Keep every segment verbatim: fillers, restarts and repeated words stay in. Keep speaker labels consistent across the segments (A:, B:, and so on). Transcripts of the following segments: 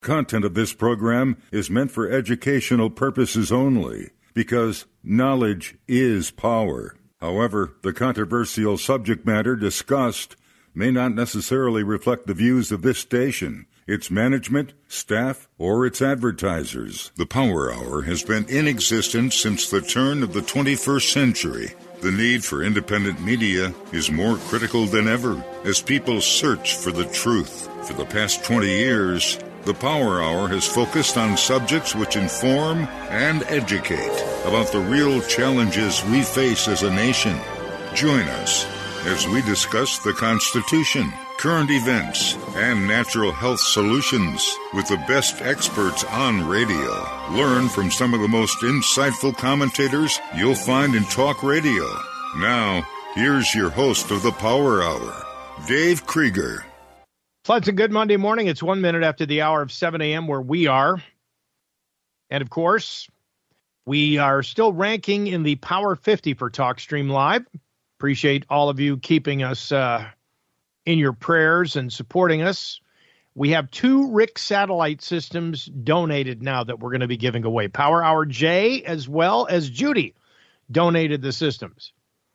A: Content of this program is meant for educational purposes only, because knowledge is power. However, the controversial subject matter discussed may not necessarily reflect the views of this station, its management, staff, or its advertisers. The Power Hour has been in existence since the turn of the twenty-first century. The need for independent media is more critical than ever as people search for the truth. For the past twenty years, the Power Hour has focused on subjects which inform and educate about the real challenges we face as a nation. Join us as we discuss the Constitution, current events, and natural health solutions with the best experts on radio. Learn from some of the most insightful commentators you'll find in talk radio. Now, here's your host of the Power Hour, Dave Krieger.
B: Pleasant good Monday morning. It's one minute after the hour of seven a.m. where we are. And, of course, we are still ranking in the Power fifty for TalkStream Live. Appreciate all of you keeping us uh, in your prayers and supporting us. We have two R I C satellite systems donated now that we're going to be giving away. Power Hour J as well as Judy donated the systems.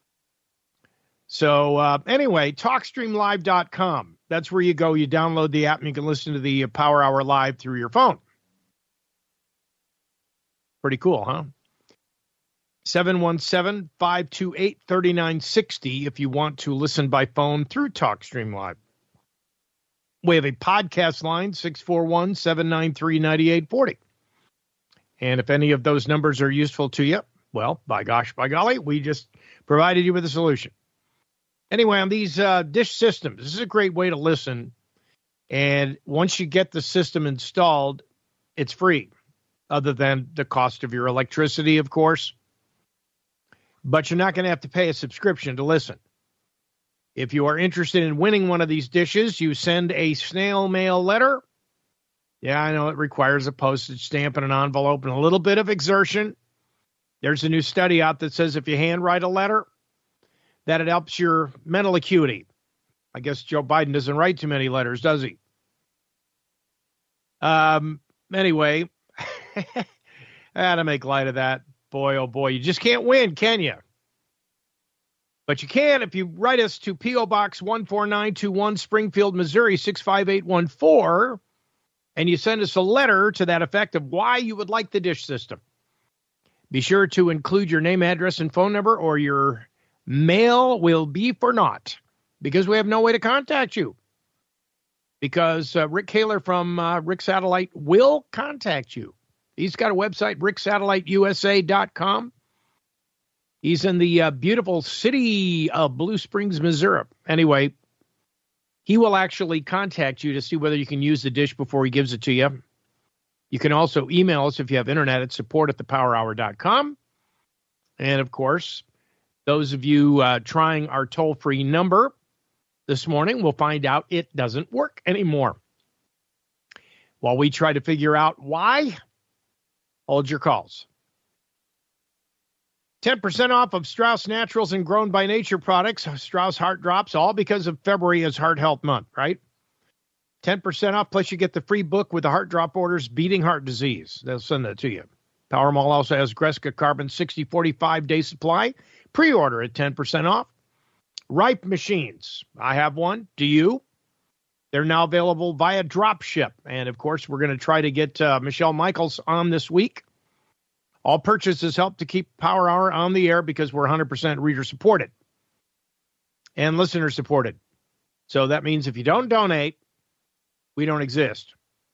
B: So, uh, anyway, talk stream live dot com. That's where you go. You download the app and you can listen to the Power Hour live through your phone. Pretty cool, huh? seven one seven, five two eight, three nine six zero if you want to listen by phone through TalkStream Live. We have a podcast line, six four one, seven nine three, nine eight four zero. And if any of those numbers are useful to you, well, by gosh, by golly, we just provided you with a solution. Anyway, on these uh, dish systems, this is a great way to listen. And once you get the system installed, it's free, other than the cost of your electricity, of course. But you're not going to have to pay a subscription to listen. If you are interested in winning one of these dishes, you send a snail mail letter. Yeah, I know it requires a postage stamp and an envelope and a little bit of exertion. There's a new study out that says if you handwrite a letter, that it helps your mental acuity. I guess Joe Biden doesn't write too many letters, does he? Um. Anyway, I had to make light of that. Boy, oh boy, you just can't win, can you? But you can if you write us to P O Box one four nine two one, Springfield, Missouri, six five eight one four, and you send us a letter to that effect of why you would like the dish system. Be sure to include your name, address, and phone number, or your mail will be for naught, because we have no way to contact you. Because uh, Rick Kaler from uh, Rick Satellite will contact you. He's got a website, rick satellite u s a dot com. He's in the uh, beautiful city of Blue Springs, Missouri. Anyway, he will actually contact you to see whether you can use the dish before he gives it to you. You can also email us if you have internet at support at the power hour dot com. And, of course, those of you uh, trying our toll-free number this morning will find out it doesn't work anymore. While we try to figure out why, hold your calls. ten percent off of Strauss Naturals and Grown by Nature products, Strauss Heart Drops, all because of February is Heart Health Month, right? ten percent off, plus you get the free book with the heart drop orders, Beating Heart Disease. They'll send that to you. Power Mall also has Gresca Carbon sixty forty-five day supply. Pre-order at ten percent off. Ripe machines. I have one. Do you? They're now available via drop ship. And, of course, we're going to try to get uh, Michelle Michaels on this week. All purchases help to keep Power Hour on the air because we're one hundred percent reader-supported and listener-supported. So that means if you don't donate, we don't exist.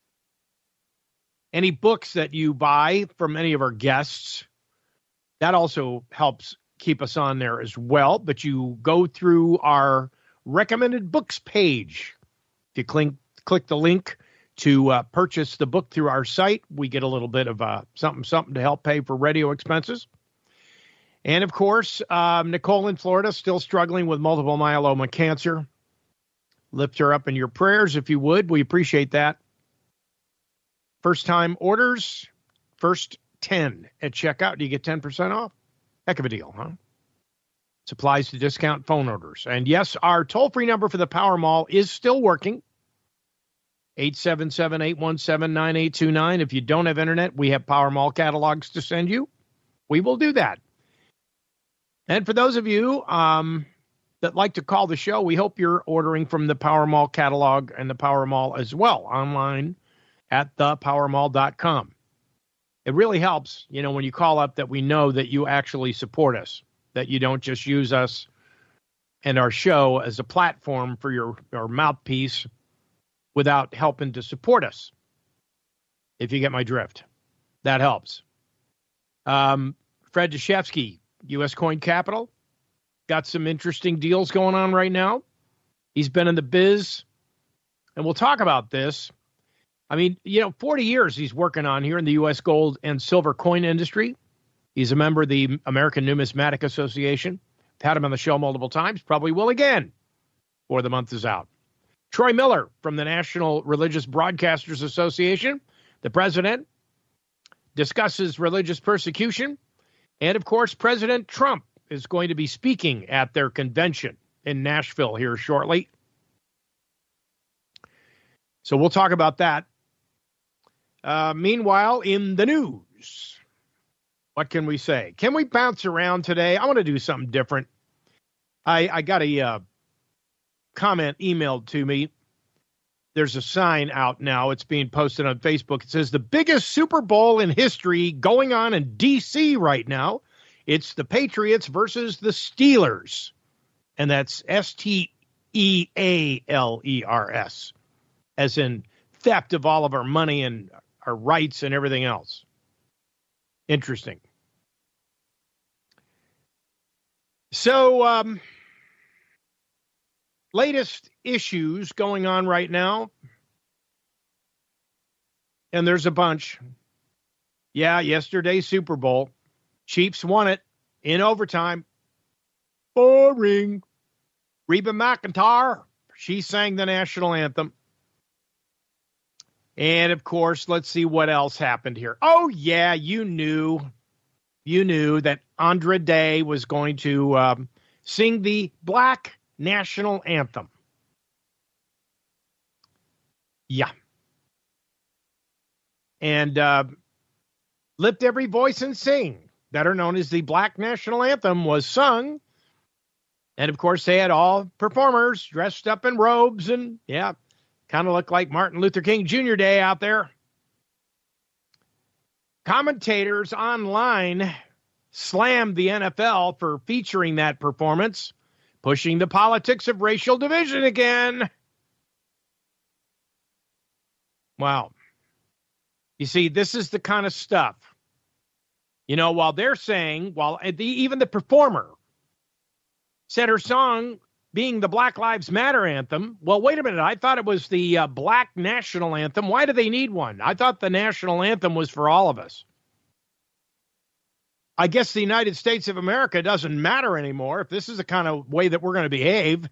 B: Any books that you buy from any of our guests, that also helps keep us on there as well. But you go through our recommended books page. If you click, click the link to uh, purchase the book through our site, we get a little bit of uh, something, something to help pay for radio expenses. And, of course, um, Nicole in Florida still struggling with multiple myeloma cancer. Lift her up in your prayers, if you would. We appreciate that. First-time orders, first ten at checkout. You get ten percent off. Heck of a deal, huh? Supplies to discount phone orders. And, yes, our toll-free number for the Power Mall is still working. eight seven seven, eight one seven, nine eight two nine. If you don't have internet, we have Power Mall catalogs to send you. We will do that. And for those of you um, that like to call the show, we hope you're ordering from the Power Mall catalog and the Power Mall as well online at the power mall dot com. It really helps, you know, when you call up that we know that you actually support us, that you don't just use us and our show as a platform for your, your mouthpiece without helping to support us. If you get my drift, that helps. Um, Fred Deshefsky, U S Coin Capital, got some interesting deals going on right now. He's been in the biz, and we'll talk about this. I mean, you know, forty years he's working on here in the U S gold and silver coin industry. He's a member of the American Numismatic Association. I've had him on the show multiple times, probably will again before the month is out. Troy Miller from the National Religious Broadcasters Association, the president, discusses religious persecution. And, of course, President Trump is going to be speaking at their convention in Nashville here shortly. So we'll talk about that. Uh, meanwhile, in the news, what can we say? Can we bounce around today? I want to do something different. I, I got a uh, comment emailed to me. There's a sign out now. It's being posted on Facebook. It says the biggest Super Bowl in history going on in D C right now. It's the Patriots versus the Steelers. And that's S T E A L E R S, as in theft of all of our money and our rights and everything else. Interesting. So, um, latest issues going on right now. And there's a bunch. Yeah, yesterday's Super Bowl. Chiefs won it in overtime. Boring. Reba McEntire, she sang the national anthem. And, of course, let's see what else happened here. Oh, yeah, you knew. You knew that Andra Day was going to um, sing the Black national anthem. Yeah. And uh, Lift Every Voice and Sing, better known as the Black national anthem, was sung. And, of course, they had all performers dressed up in robes and, yeah, kind of looked like Martin Luther King Junior Day out there. Commentators online slammed the N F L for featuring that performance, pushing the politics of racial division again. Wow. You see, this is the kind of stuff, you know, while they're saying, while the, even the performer said her song being the Black Lives Matter anthem. Well, wait a minute. I thought it was the uh, Black national anthem. Why do they need one? I thought the national anthem was for all of us. I guess the United States of America doesn't matter anymore if this is the kind of way that we're going to behave.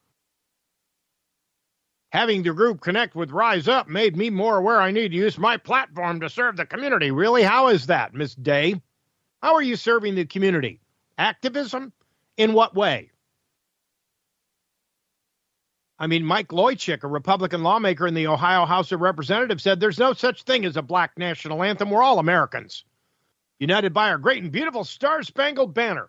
B: Having the group connect with Rise Up made me more aware I need to use my platform to serve the community. Really? How is that, Miss Day? How are you serving the community? Activism? In what way? I mean, Mike Loychik, a Republican lawmaker in the Ohio House of Representatives, said there's no such thing as a Black national anthem. We're all Americans, united by our great and beautiful Star-Spangled Banner.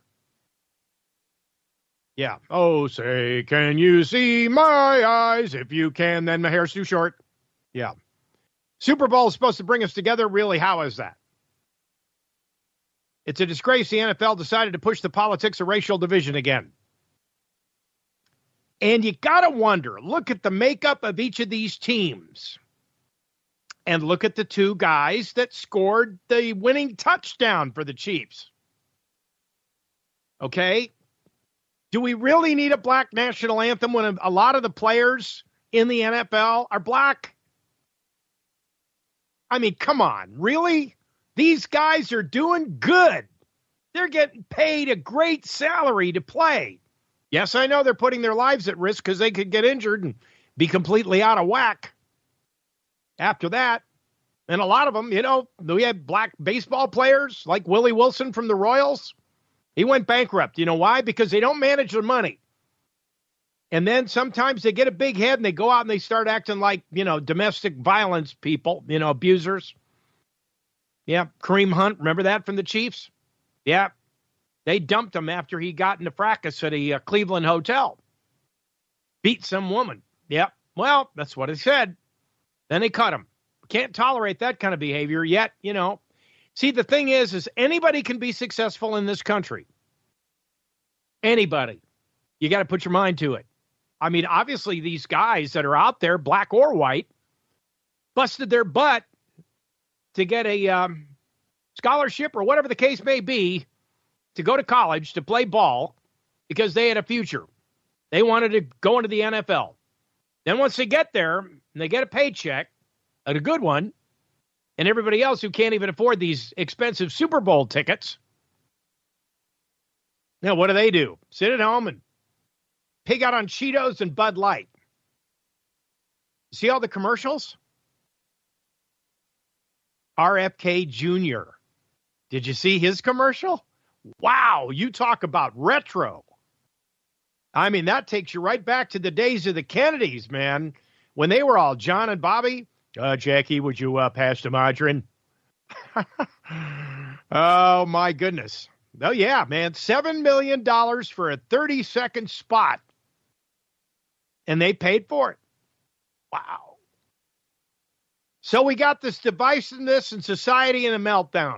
B: Yeah. Oh, say, can you see my eyes? If you can, then my hair's too short. Yeah. Super Bowl is supposed to bring us together. Really, how is that? It's a disgrace the N F L decided to push the politics of racial division again. And you got to wonder, look at the makeup of each of these teams. And look at the two guys that scored the winning touchdown for the Chiefs. Okay? Do we really need a Black national anthem when a lot of the players in the N F L are Black? I mean, come on, really? These guys are doing good. They're getting paid a great salary to play. Yes, I know they're putting their lives at risk because they could get injured and be completely out of whack after that. And a lot of them, you know, we have Black baseball players like Willie Wilson from the Royals. He went bankrupt. You know why? Because they don't manage their money. And then sometimes they get a big head and they go out and they start acting like, you know, domestic violence people, you know, abusers. Yeah, Kareem Hunt, remember that from the Chiefs? Yeah, they dumped him after he got in a fracas at a uh, Cleveland hotel. Beat some woman. Yep, well, that's what it said. Then they cut him. Can't tolerate that kind of behavior yet, you know. See, the thing is, is anybody can be successful in this country. Anybody. You got to put your mind to it. I mean, obviously, these guys that are out there, black or white, busted their butt to get a um, scholarship or whatever the case may be to go to college to play ball because they had a future. They wanted to go into the N F L. Then once they get there and they get a paycheck, a good one, and everybody else who can't even afford these expensive Super Bowl tickets, now what do they do? Sit at home and pig out on Cheetos and Bud Light. See all the commercials? R F K Junior Did you see his commercial? Wow, you talk about retro. I mean, that takes you right back to the days of the Kennedys, man, when they were all John and Bobby. Uh, Jackie, would you uh, pass the margarine? Oh, my goodness. Oh, yeah, man, seven million dollars for a thirty-second spot. And they paid for it. Wow. So we got this divisiveness in society and a meltdown.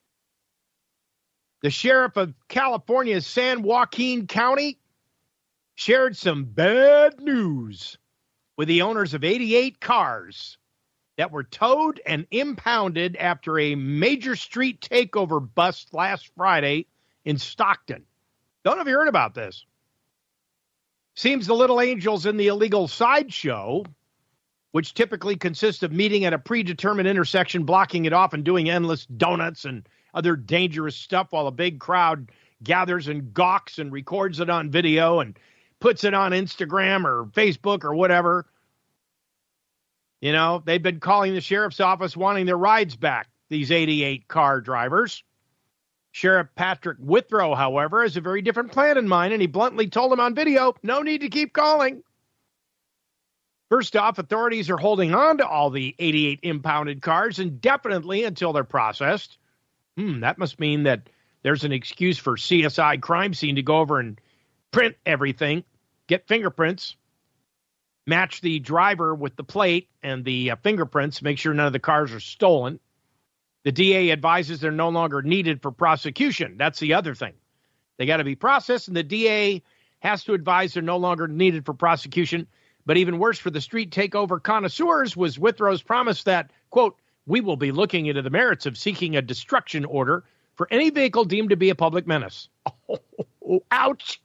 B: The sheriff of California's San Joaquin County shared some bad news with the owners of eighty-eight cars that were towed and impounded after a major street takeover bust last Friday in Stockton. Don't know if you heard about this. Seems the Little Angels in the illegal sideshow, which typically consists of meeting at a predetermined intersection, blocking it off and doing endless donuts and other dangerous stuff while a big crowd gathers and gawks and records it on video and puts it on Instagram or Facebook or whatever. You know, they've been calling the sheriff's office wanting their rides back, these eighty-eight car drivers. Sheriff Patrick Withrow, however, has a very different plan in mind, and he bluntly told them on video, no need to keep calling. First off, authorities are holding on to all the eighty-eight impounded cars indefinitely until they're processed. Hmm, that must mean that there's an excuse for C S I crime scene to go over and print everything, get fingerprints, match the driver with the plate and the uh, fingerprints, make sure none of the cars are stolen. The D A advises they're no longer needed for prosecution. That's the other thing. They got to be processed, and the D A has to advise they're no longer needed for prosecution. But even worse for the street takeover connoisseurs was Withrow's promise that, quote, we will be looking into the merits of seeking a destruction order for any vehicle deemed to be a public menace. Oh, ouch.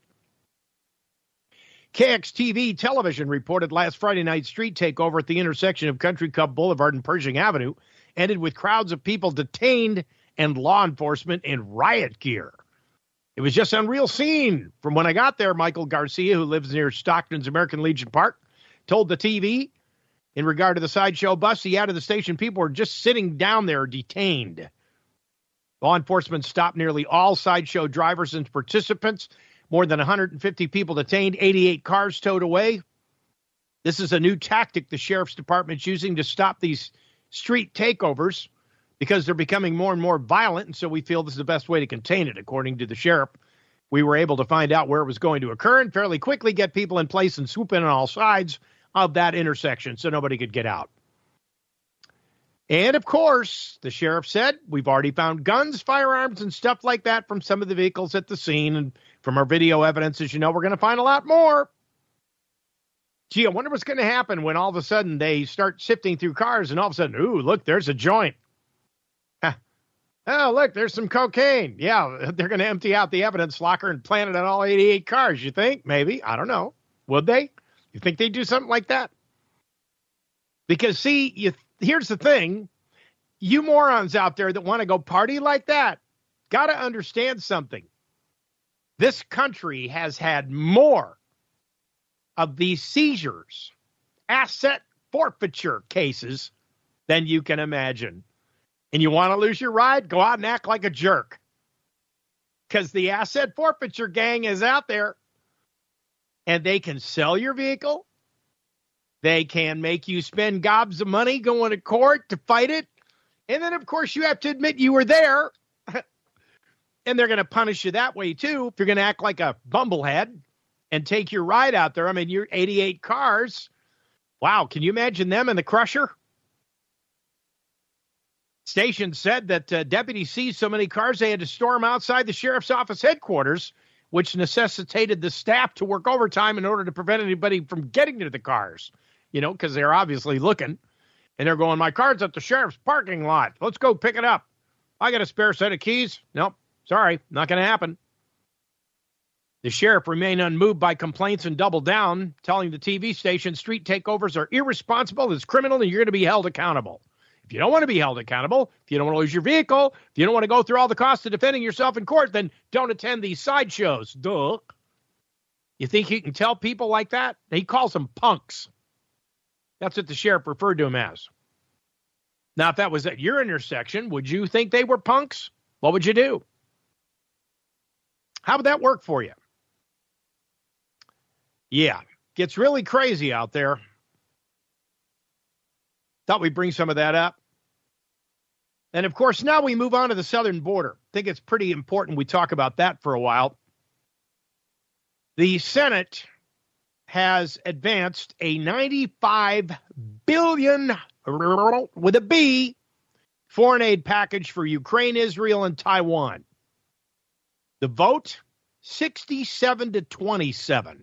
B: K X T V television reported last Friday night street takeover at the intersection of Country Club Boulevard and Pershing Avenue ended with crowds of people detained and law enforcement in riot gear. It was just an unreal scene. From when I got there, Michael Garcia, who lives near Stockton's American Legion Park, told the T V in regard to the sideshow bus he added the station, people were just sitting down there detained. Law enforcement stopped nearly all sideshow drivers and participants. More than one hundred fifty people detained, eighty-eight cars towed away. This is a new tactic the sheriff's department's using to stop these street takeovers because they're becoming more and more violent, and so we feel this is the best way to contain it, according to the sheriff. We were able to find out where it was going to occur and fairly quickly get people in place and swoop in on all sides of that intersection so nobody could get out. And, of course, the sheriff said, we've already found guns, firearms, and stuff like that from some of the vehicles at the scene. And from our video evidence, as you know, we're going to find a lot more. Gee, I wonder what's going to happen when all of a sudden they start sifting through cars and all of a sudden, ooh, look, there's a joint. Huh. Oh, look, there's some cocaine. Yeah, they're going to empty out the evidence locker and plant it on all eighty-eight cars, you think? Maybe. I don't know. Would they? You think they'd do something like that? Because, see, you here's the thing. You morons out there that want to go party like that, got to understand something. This country has had more of these seizures, asset forfeiture cases than you can imagine. And you want to lose your ride? Go out and act like a jerk. Because the asset forfeiture gang is out there. and they can sell your vehicle. They can make you spend gobs of money going to court to fight it. And then, of course, you have to admit you were there. And they're going to punish you that way, too, if you're going to act like a bumblehead and take your ride out there. I mean, you're eighty-eight cars. Wow, can you imagine them in the crusher? Station said that uh, deputies seized so many cars they had to store them outside the sheriff's office headquarters, which necessitated the staff to work overtime in order to prevent anybody from getting to the cars, you know, because they're obviously looking. And they're going, my car's at the sheriff's parking lot. Let's go pick it up. I got a spare set of keys. Nope, sorry, not going to happen. The sheriff remained unmoved by complaints and doubled down, telling the T V station street takeovers are irresponsible, it's criminal, and you're going to be held accountable. If you don't want to be held accountable, if you don't want to lose your vehicle, if you don't want to go through all the costs of defending yourself in court, then don't attend these sideshows. Duh. You think he can tell people like that? He calls them punks. That's what the sheriff referred to them as. Now, if that was at your intersection, would you think they were punks? What would you do? How would that work for you? Yeah, gets really crazy out there. Thought we'd bring some of that up. And, of course, now we move on to the southern border. I think it's pretty important we talk about that for a while. The Senate has advanced a ninety-five billion dollars, with a B, foreign aid package for Ukraine, Israel, and Taiwan. The vote, sixty-seven to twenty-seven.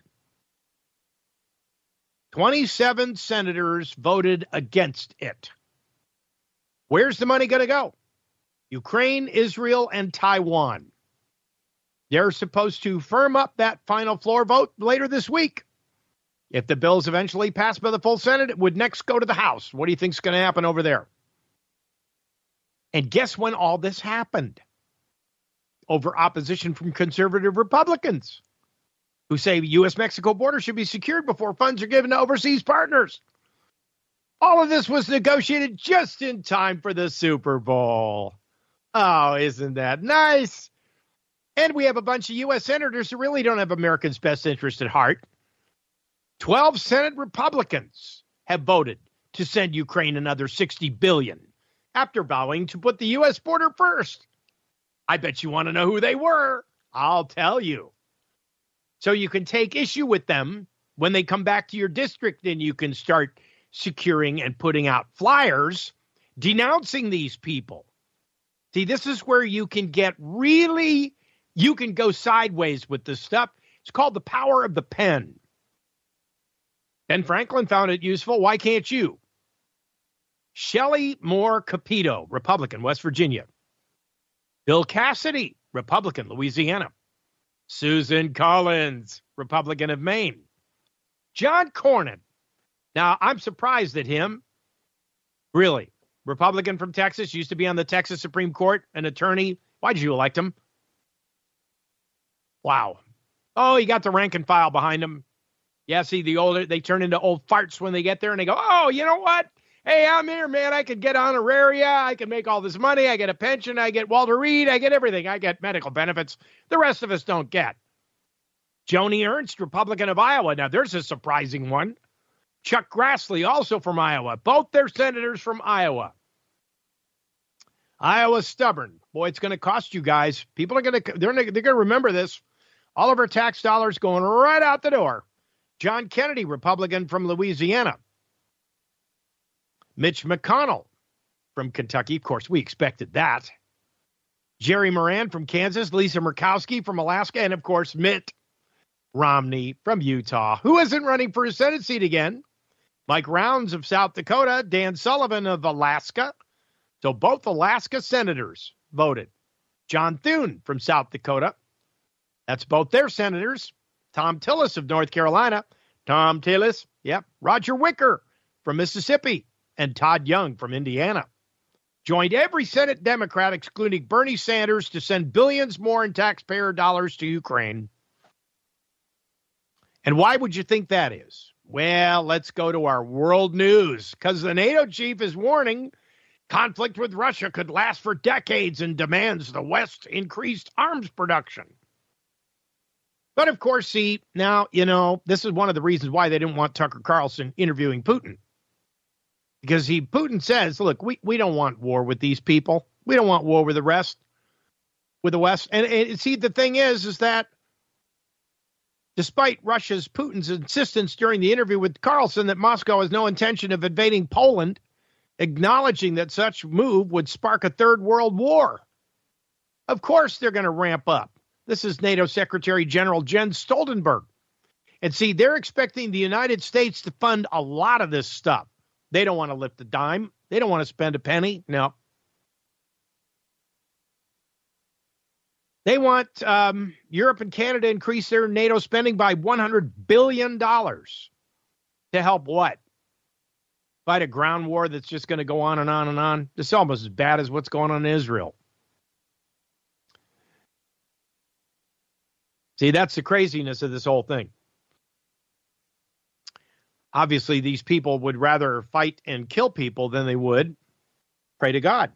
B: twenty-seven senators voted against it. Where's the money going to go? Ukraine, Israel, and Taiwan. They're supposed to firm up that final floor vote later this week. If the bill's eventually passed by the full Senate, it would next go to the House. What do you think's going to happen over there? And guess when all this happened? Over opposition from conservative Republicans, who say the U S Mexico border should be secured before funds are given to overseas partners. All of this was negotiated just in time for the Super Bowl. Oh, isn't that nice? And we have a bunch of U S senators who really don't have Americans' best interest at heart. Twelve Senate Republicans have voted to send Ukraine another sixty billion dollars after vowing to put the U S border first. I bet you want to know who they were. I'll tell you. So you can take issue with them when they come back to your district, and you can start securing and putting out flyers denouncing these people. See, this is where you can get really, you can go sideways with this stuff. It's called the power of the pen. Ben Franklin found it useful. Why can't you? Shelley Moore Capito, Republican, West Virginia. Bill Cassidy, Republican, Louisiana. Susan Collins, Republican of Maine. John Cornyn. Now, I'm surprised at him. Really. Republican from Texas, used to be on the Texas Supreme Court, an attorney. Why did you elect him? Wow. Oh, he got the rank and file behind him. Yeah, see, the older, they turn into old farts when they get there, and they go, oh, you know what? Hey, I'm here, man. I could get honoraria. I can make all this money. I get a pension. I get Walter Reed. I get everything. I get medical benefits. The rest of us don't get. Joni Ernst, Republican of Iowa. Now, there's a surprising one. Chuck Grassley, also from Iowa. Both their senators from Iowa. Iowa's stubborn. Boy, it's going to cost you guys. People are going to, they're, they're going to remember this. All of our tax dollars going right out the door. John Kennedy, Republican from Louisiana. Mitch McConnell from Kentucky. Of course, we expected that. Jerry Moran from Kansas. Lisa Murkowski from Alaska. And, of course, Mitt Romney from Utah, who isn't running for his Senate seat again. Mike Rounds of South Dakota. Dan Sullivan of Alaska. So both Alaska senators voted. John Thune from South Dakota. That's both their senators. Tom Tillis of North Carolina. Tom Tillis. Yep. Roger Wicker from Mississippi. And Todd Young from Indiana. Joined every Senate Democrat, excluding Bernie Sanders, to send billions more in taxpayer dollars to Ukraine. And why would you think that is? Well, let's go to our world news, because the NATO chief is warning conflict with Russia could last for decades and demands the West increased arms production. But of course, see, now, you know, this is one of the reasons why they didn't want Tucker Carlson interviewing Putin. Because he, Putin says, look, we, we don't want war with these people. We don't want war with the rest, with the West. And, and see, the thing is, is that despite Russia's, Putin's insistence during the interview with Carlson that Moscow has no intention of invading Poland, acknowledging that such move would spark a third world war. Of course, they're going to ramp up. This is NATO Secretary General Jens Stoltenberg. And see, they're expecting the United States to fund a lot of this stuff. They don't want to lift a dime. They don't want to spend a penny. No. They want um, Europe and Canada to increase their NATO spending by one hundred billion dollars to help what? Fight a ground war that's just going to go on and on and on. It's almost as bad as what's going on in Israel. See, that's the craziness of this whole thing. Obviously, these people would rather fight and kill people than they would pray to God.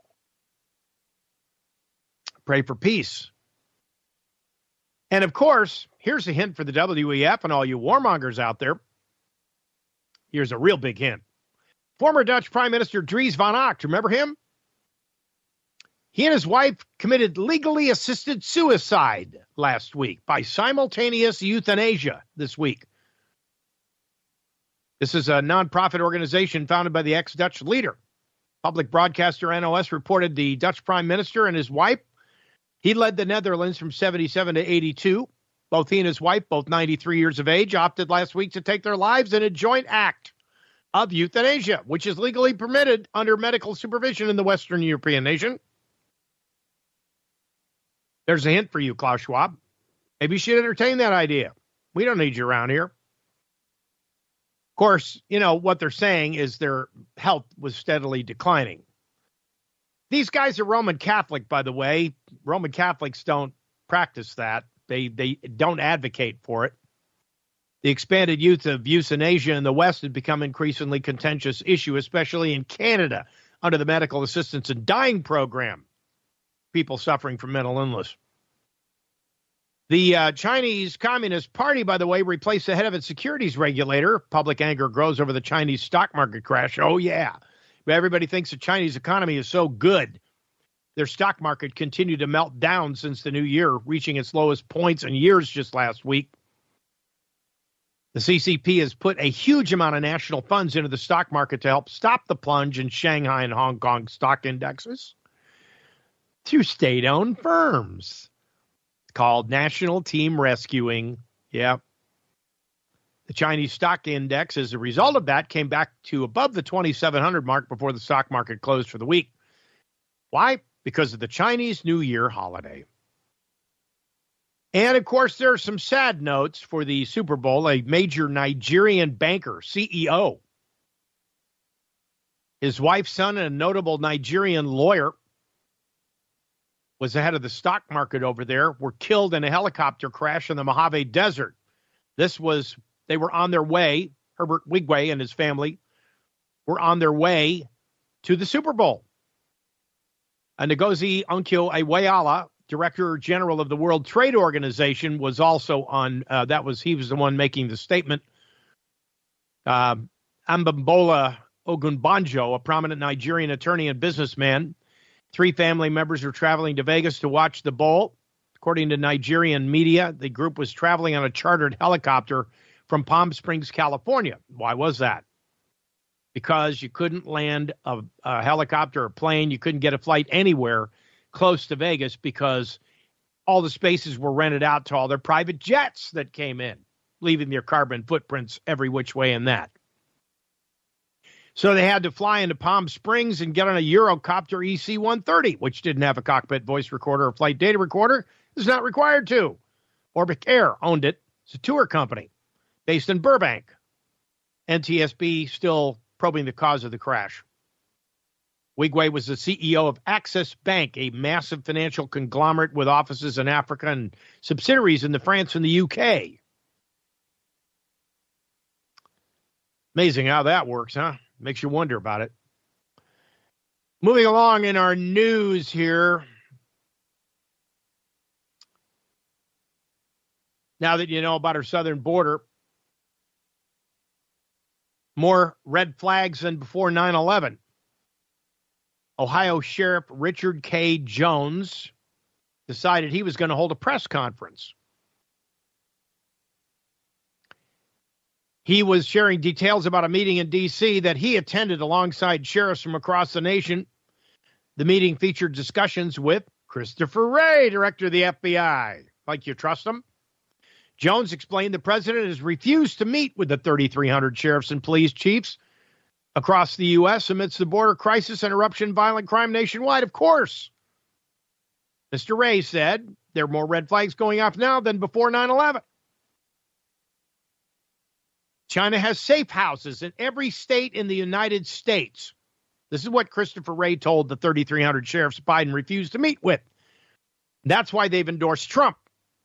B: Pray for peace. And of course, here's a hint for the W E F and all you warmongers out there. Here's a real big hint. Former Dutch Prime Minister Dries van Acht, remember him? He and his wife committed legally assisted suicide last week by simultaneous euthanasia this week. This is a nonprofit organization founded by the ex-Dutch leader. Public broadcaster N O S reported the Dutch Prime Minister and his wife. He led the Netherlands from seventy-seven to eighty-two. Both he and his wife, both ninety-three years of age, opted last week to take their lives in a joint act of euthanasia, which is legally permitted under medical supervision in the Western European nation. There's a hint for you, Klaus Schwab. Maybe you should entertain that idea. We don't need you around here. Of course, you know, what they're saying is their health was steadily declining. These guys are Roman Catholic, by the way. Roman Catholics don't practice that. They they don't advocate for it. The expanded use of euthanasia in the West has become an increasingly contentious issue, especially in Canada, under the Medical Assistance in Dying program. People suffering from mental illness. The uh, Chinese Communist Party, by the way, replaced the head of its securities regulator. Public anger grows over the Chinese stock market crash. Oh, yeah. Everybody thinks the Chinese economy is so good. Their stock market continued to melt down since the new year, reaching its lowest points in years just last week. The C C P has put a huge amount of national funds into the stock market to help stop the plunge in Shanghai and Hong Kong stock indexes through state-owned firms. It's called National Team Rescuing. Yeah. The Chinese stock index, as a result of that, came back to above the twenty-seven hundred mark before the stock market closed for the week. Why? Because of the Chinese New Year holiday. And, of course, there are some sad notes for the Super Bowl. A major Nigerian banker, C E O, his wife's son, and a notable Nigerian lawyer, was the head of the stock market over there, were killed in a helicopter crash in the Mojave Desert. This was, they were on their way, Herbert Wigway and his family were on their way to the Super Bowl. And Ngozi Okonjo-Iweala, Director General of the World Trade Organization, was also on, uh, that was, he was the one making the statement. Uh, Ambambola Ogunbanjo, a prominent Nigerian attorney and businessman. Three family members were traveling to Vegas to watch the bowl. According to Nigerian media, the group was traveling on a chartered helicopter from Palm Springs, California. Why was that? Because you couldn't land a, a helicopter or plane. You couldn't get a flight anywhere close to Vegas because all the spaces were rented out to all their private jets that came in, leaving their carbon footprints every which way in that. So they had to fly into Palm Springs and get on a Eurocopter E C one thirty, which didn't have a cockpit voice recorder or flight data recorder. It's not required to. Orbic Air owned it. It's a tour company based in Burbank. N T S B still probing the cause of the crash. Wigway was the C E O of Access Bank, a massive financial conglomerate with offices in Africa and subsidiaries in the France and the U K. Amazing how that works, huh? Makes you wonder about it. Moving along in our news here. Now that you know about our southern border, more red flags than before nine eleven. Ohio Sheriff Richard K. Jones decided he was going to hold a press conference. He was sharing details about a meeting in D C that he attended alongside sheriffs from across the nation. The meeting featured discussions with Christopher Wray, director of the F B I. Like you trust him? Jones explained the president has refused to meet with the thirty-three hundred sheriffs and police chiefs across the U S amidst the border crisis and eruption violent crime nationwide. Of course. Mister Wray said there are more red flags going off now than before nine eleven. China has safe houses in every state in the United States. This is what Christopher Wray told the thirty-three hundred sheriffs Biden refused to meet with. That's why they've endorsed Trump.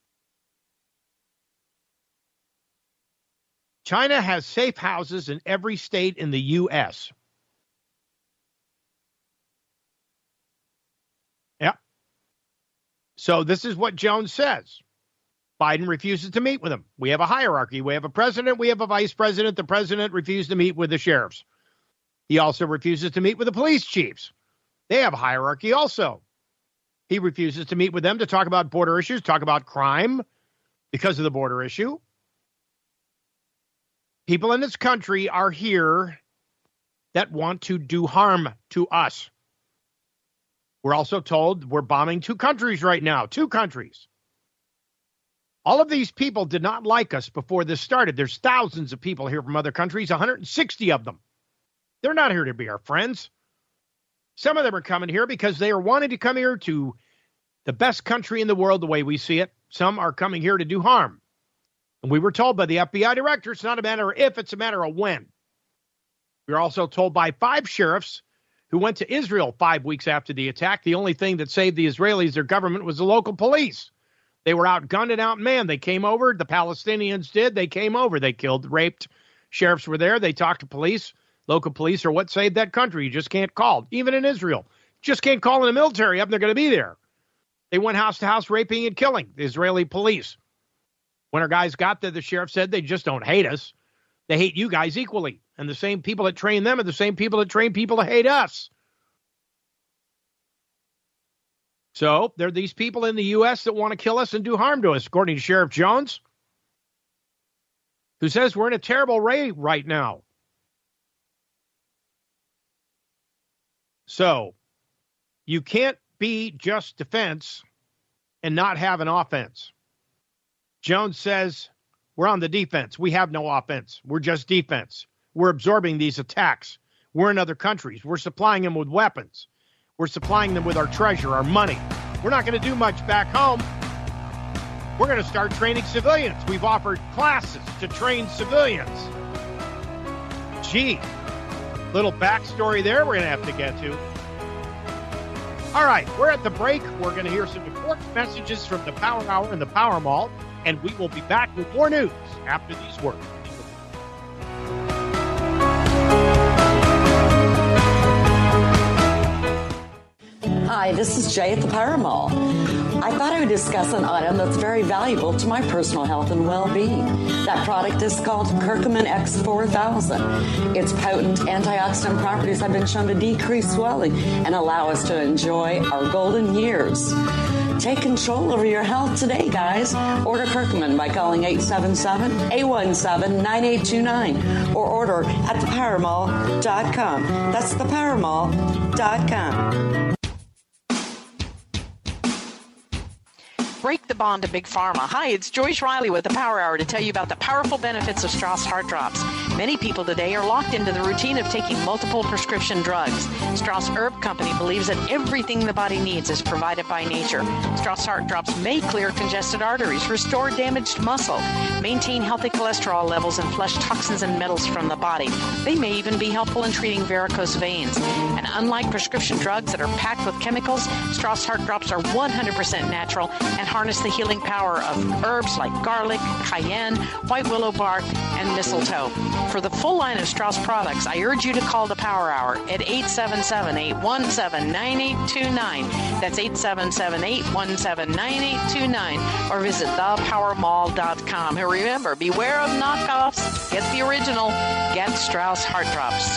B: China has safe houses in every state in the U S Yeah. So this is what Jones says. Biden refuses to meet with him. We have a hierarchy. We have a president. We have a vice president. The president refused to meet with the sheriffs. He also refuses to meet with the police chiefs. They have a hierarchy also. He refuses to meet with them to talk about border issues, talk about crime because of the border issue. People in this country are here that want to do harm to us. We're also told we're bombing two countries right now, two countries. All of these people did not like us before this started. There's thousands of people here from other countries, one hundred sixty of them. They're not here to be our friends. Some of them are coming here because they are wanting to come here to the best country in the world the way we see it. Some are coming here to do harm. And we were told by the F B I director, it's not a matter of if, it's a matter of when. We were also told by five sheriffs who went to Israel five weeks after the attack, the only thing that saved the Israelis, their government, was the local police. They were outgunned and outmanned. They came over. The Palestinians did. They came over. They killed, raped. Sheriffs were there. They talked to police. Local police are what saved that country. You just can't call. Even in Israel. Just can't call in the military up. They're going to be there. They went house to house raping and killing the Israeli police. When our guys got there, the sheriff said they just don't hate us. They hate you guys equally. And the same people that train them are the same people that train people to hate us. So there are these people in the U S that want to kill us and do harm to us, according to Sheriff Jones, who says we're in a terrible way right now. So you can't be just defense and not have an offense. Jones says we're on the defense. We have no offense. We're just defense. We're absorbing these attacks. We're in other countries. We're supplying them with weapons. We're supplying them with our treasure, our money. We're not going to do much back home. We're going to start training civilians. We've offered classes to train civilians. Gee, little backstory there we're going to have to get to. All right, we're at the break. We're going to hear some important messages from the Power Hour and the Power Mall, and we will be back with more news after these words.
C: Hi, this is Jay at the Power Mall. I thought I would discuss an item that's very valuable to my personal health and well-being. That product is called Curcumin X four thousand. Its potent antioxidant properties have been shown to decrease swelling and allow us to enjoy our golden years. Take control over your health today, guys. Order Curcumin by calling eight seven seven, eight one seven, nine eight two nine or order at the power mall dot com. That's the power mall dot com.
D: Break the bond to Big Pharma. Hi, it's Joyce Riley with the Power Hour to tell you about the powerful benefits of Strauss Heart Drops. Many people today are locked into the routine of taking multiple prescription drugs. Strauss Herb Company believes that everything the body needs is provided by nature. Strauss Heart Drops may clear congested arteries, restore damaged muscle, maintain healthy cholesterol levels, and flush toxins and metals from the body. They may even be helpful in treating varicose veins. And unlike prescription drugs that are packed with chemicals, Strauss Heart Drops are one hundred percent natural and harness the healing power of herbs like garlic, cayenne, white willow bark, and mistletoe. For the full line of Strauss products, I urge you to call the Power Hour at eight seven seven, eight one seven, nine eight two nine. That's eight seven seven, eight one seven, nine eight two nine. Or visit the power mall dot com. And remember, beware of knockoffs. Get the original. Get Strauss Heart Drops.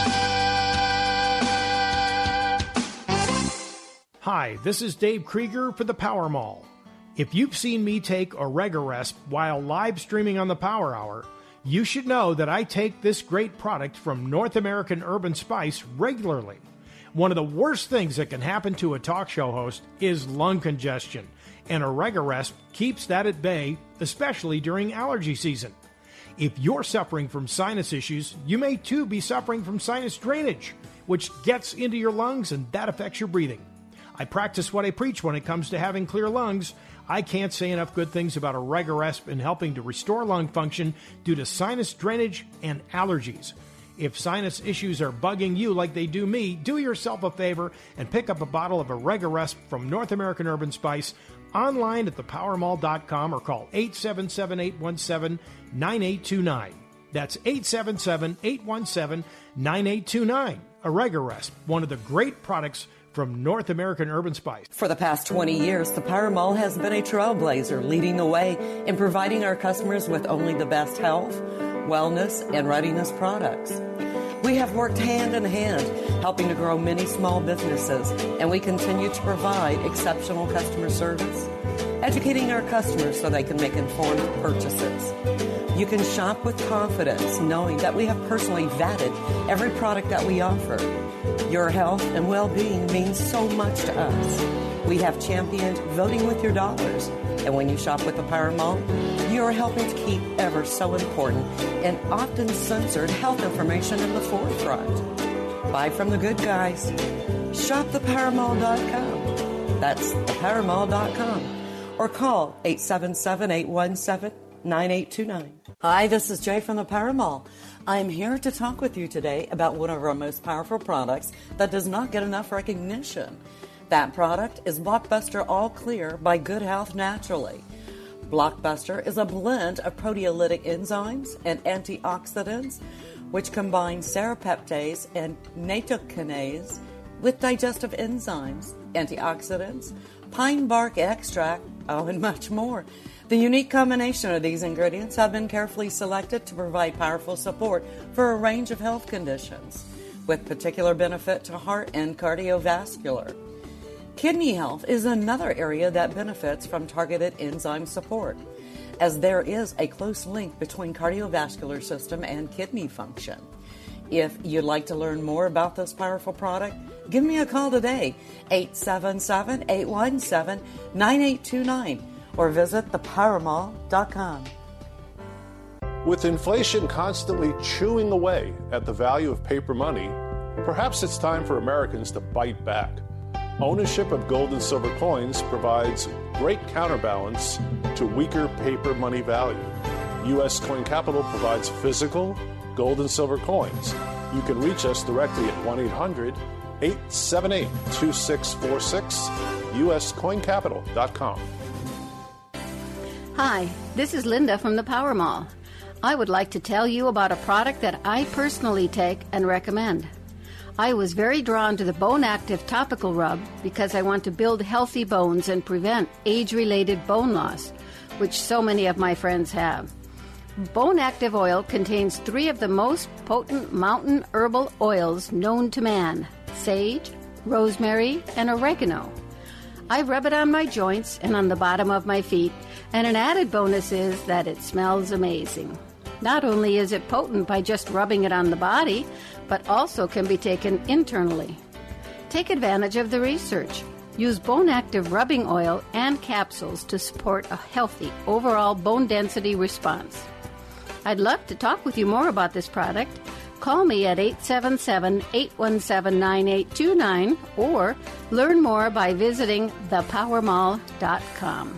B: Hi, this is Dave Krieger for the Power Mall. If you've seen me take Oregaresp while live streaming on the Power Hour, you should know that I take this great product from North American Herb and Spice regularly. One of the worst things that can happen to a talk show host is lung congestion, and Oregaresp keeps that at bay, especially during allergy season. If you're suffering from sinus issues, you may too be suffering from sinus drainage, which gets into your lungs and that affects your breathing. I practice what I preach when it comes to having clear lungs. I can't say enough good things about Oregaresp in helping to restore lung function due to sinus drainage and allergies. If sinus issues are bugging you like they do me, do yourself a favor and pick up a bottle of Oregaresp from North American Herb and Spice online at the power mall dot com or call eight seven seven, eight one seven, nine eight two nine. That's eight seven seven, eight one seven, nine eight two nine. Oregaresp, one of the great products from North American Herb and Spice.
C: For the past twenty years, the Power Mall has been a trailblazer, leading the way in providing our customers with only the best health, wellness, and readiness products. We have worked hand in hand, helping to grow many small businesses, and we continue to provide exceptional customer service, educating our customers so they can make informed purchases. You can shop with confidence, knowing that we have personally vetted every product that we offer. Your health and well-being means so much to us. We have championed voting with your dollars, and when you shop with the Power Mall, you are helping to keep ever so important and often censored health information in the forefront. Buy from the good guys. Shop the power mall dot com. That's the power mall dot com. Or call eight seven seven, eight one seven, nine eight two nine. Hi, this is Jay from the Power Mall. I'm here to talk with you today about one of our most powerful products that does not get enough recognition. That product is Blockbuster All Clear by Good Health Naturally. Blockbuster is a blend of proteolytic enzymes and antioxidants which combine serrapeptase and nattokinase with digestive enzymes, antioxidants, pine bark extract, oh, and much more. The unique combination of these ingredients have been carefully selected to provide powerful support for a range of health conditions, with particular benefit to heart and cardiovascular. Kidney health is another area that benefits from targeted enzyme support, as there is a close link between cardiovascular system and kidney function. If you'd like to learn more about this powerful product, give me a call today, eight seven seven, eight one seven, nine eight two nine. or visit the power mall dot com.
E: With inflation constantly chewing away at the value of paper money, perhaps it's time for Americans to bite back. Ownership of gold and silver coins provides great counterbalance to weaker paper money value. U S Coin Capital provides physical gold and silver coins. You can reach us directly at one eight hundred, eight seven eight, two six four six, U S coin capital dot com.
F: Hi, this is Linda from the Power Mall. I would like to tell you about a product that I personally take and recommend. I was very drawn to the Bone Active Topical Rub because I want to build healthy bones and prevent age-related bone loss, which so many of my friends have. Bone Active Oil contains three of the most potent mountain herbal oils known to man: sage, rosemary, and oregano. I rub it on my joints and on the bottom of my feet, and an added bonus is that it smells amazing. Not only is it potent by just rubbing it on the body, but also can be taken internally. Take advantage of the research. Use Bone Active rubbing oil and capsules to support a healthy overall bone density response. I'd love to talk with you more about this product. Call me at eight seven seven, eight one seven, nine eight two nine or learn more by visiting the power mall dot com.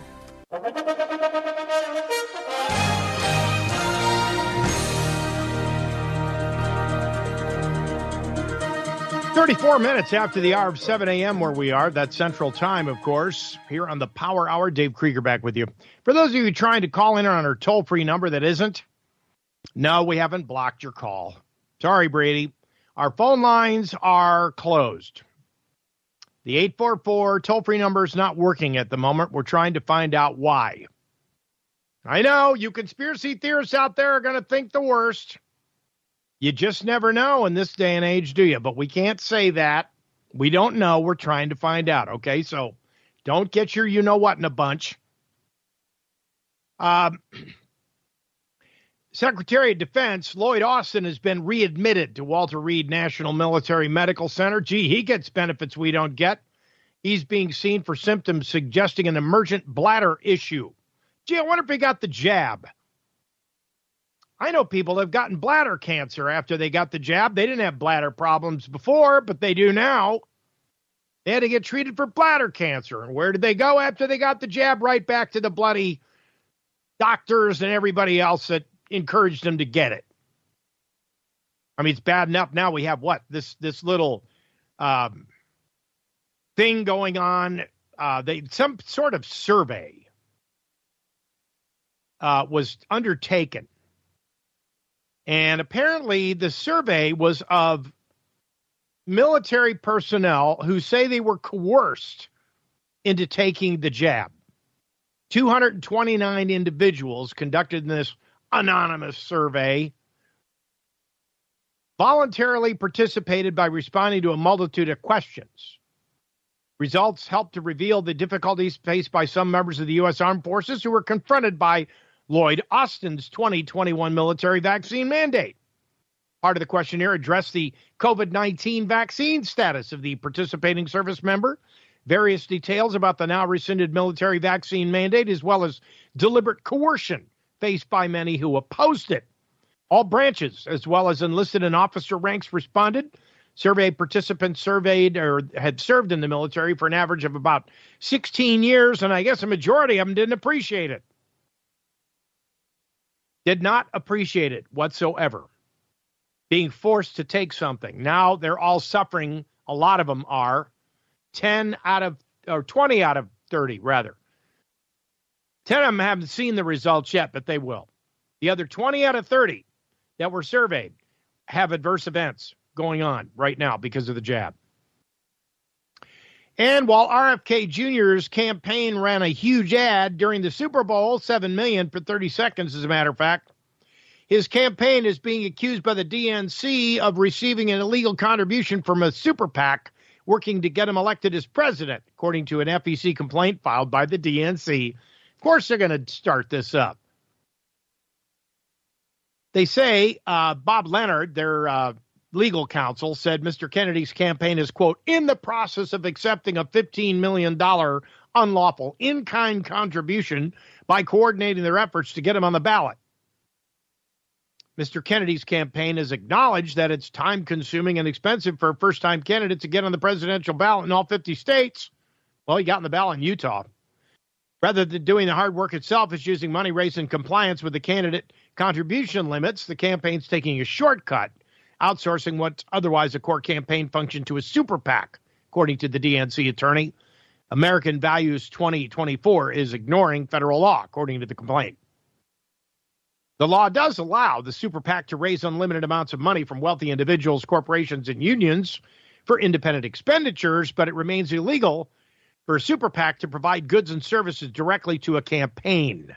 B: thirty-four minutes after the hour of seven a.m. where we are. That's Central Time, of course, here on the Power Hour. Dave Krieger back with you. For those of you trying to call in on our toll-free number that isn't, No, we haven't blocked your call. Sorry, Brady. Our phone lines are closed. The eight four four toll-free number is not working at the moment. We're trying to find out why. I know you conspiracy theorists out there are going to think the worst. You just never know in this day and age, do you? But we can't say that. We don't know. We're trying to find out, okay? So don't get your you-know-what in a bunch. Um, Secretary of Defense Lloyd Austin has been readmitted to Walter Reed National Military Medical Center. Gee, he gets benefits we don't get. He's being seen for symptoms suggesting an emergent bladder issue. Gee, I wonder if he got the jab. I know people that have gotten bladder cancer after they got the jab. They didn't have bladder problems before, but they do now. They had to get treated for bladder cancer. And where did they go after they got the jab? Right back to the bloody doctors and everybody else that encouraged them to get it. I mean, it's bad enough now we have what? This this little um, thing going on. Uh, they some sort of survey uh, was undertaken. And apparently the survey was of military personnel who say they were coerced into taking the jab. two hundred twenty-nine individuals conducted in this anonymous survey voluntarily participated by responding to a multitude of questions. Results helped to reveal the difficulties faced by some members of the U S Armed Forces who were confronted by Lloyd Austin's twenty twenty-one military vaccine mandate. Part of the questionnaire addressed the COVID nineteen vaccine status of the participating service member, various details about the now rescinded military vaccine mandate, as well as deliberate coercion faced by many who opposed it. All branches, as well as enlisted and officer ranks, responded. Survey participants surveyed or had served in the military for an average of about sixteen years, and I guess a majority of them didn't appreciate it. Did not appreciate it whatsoever. Being forced to take something. Now they're all suffering. A lot of them are. ten out of, or twenty out of thirty, rather. ten of them haven't seen the results yet, but they will. The other twenty out of thirty that were surveyed have adverse events going on right now because of the jab. And while R F K Junior's campaign ran a huge ad during the Super Bowl, seven million dollars for thirty seconds, as a matter of fact, his campaign is being accused by the D N C of receiving an illegal contribution from a super PAC working to get him elected as president, according to an F E C complaint filed by the D N C. Of course, they're going to start this up. They say uh, Bob Leonard, their uh, legal counsel, said Mister Kennedy's campaign is, quote, in the process of accepting a fifteen million dollars unlawful in-kind contribution by coordinating their efforts to get him on the ballot. Mister Kennedy's campaign has acknowledged that it's time-consuming and expensive for a first-time candidate to get on the presidential ballot in all fifty states. Well, he got on the ballot in Utah. Rather than doing the hard work itself, it's using money raised in compliance with the candidate contribution limits. The campaign's taking a shortcut, outsourcing what's otherwise a core campaign function to a super PAC, according to the D N C attorney. American Values twenty twenty-four is ignoring federal law, according to the complaint. The law does allow the super PAC to raise unlimited amounts of money from wealthy individuals, corporations, and unions for independent expenditures, but it remains illegal for a super PAC to provide goods and services directly to a campaign.